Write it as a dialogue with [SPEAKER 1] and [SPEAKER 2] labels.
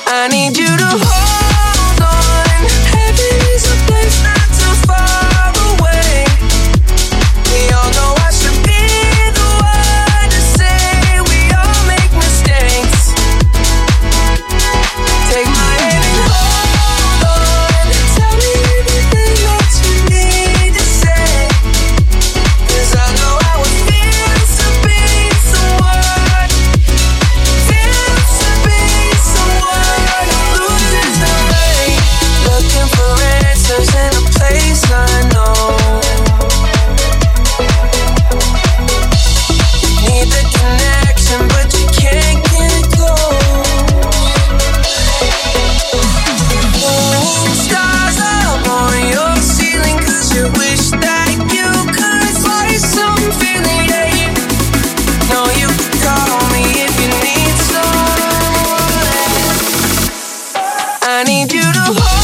[SPEAKER 1] I need you to hold on. Heaven is a place not too far away. We all know I should be the one to say we all make mistakes. Take my hand and hold on. Tell me everything that you need to say. 'Cause I know I was feels to be someone. Feels to be someone who loses the rain. Looking for answers in a place unknown. Need the connection, but you can't get it close. Stars up on your ceiling, 'cause you wish that you could find some feeling. Yeah, you know you can call me if you need someone. I need you to hold